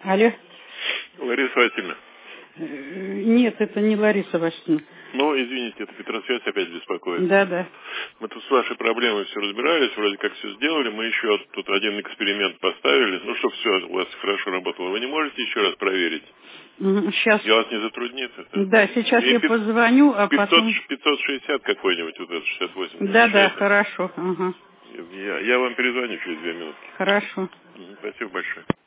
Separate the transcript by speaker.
Speaker 1: Алло.
Speaker 2: Лариса Васильевна.
Speaker 1: Нет, это не Лариса Васильевна.
Speaker 2: Ну, извините, это Петросвязь опять беспокоит.
Speaker 1: Да.
Speaker 2: Мы тут с вашей проблемой все разбирались, вроде как все сделали. Мы еще тут один эксперимент поставили. Ну, чтобы все у вас хорошо работало. Вы не можете еще раз проверить?
Speaker 1: Сейчас.
Speaker 2: Я вас не затруднит? Это...
Speaker 1: Да, сейчас я позвоню, а
Speaker 2: 500,
Speaker 1: потом...
Speaker 2: 560 какой-нибудь, вот этот 68.
Speaker 1: Да, хорошо. Ага.
Speaker 2: Я вам перезвоню через 2 минутки.
Speaker 1: Хорошо.
Speaker 2: Спасибо большое.